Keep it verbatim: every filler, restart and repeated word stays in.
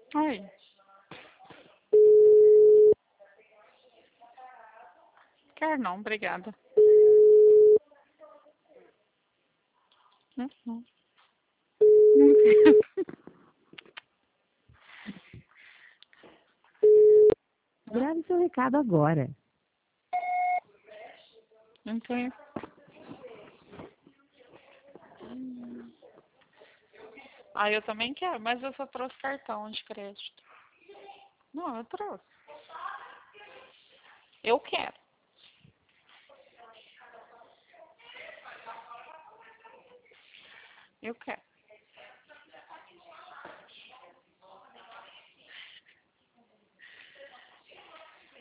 Oi. Quer não, obrigada. Uhum. Não quero. Hã? Grave seu recado agora. Não tenho. Hum. Ah, eu também quero, mas eu só trouxe cartão de crédito. Não, eu trouxe. Eu quero. Eu quero.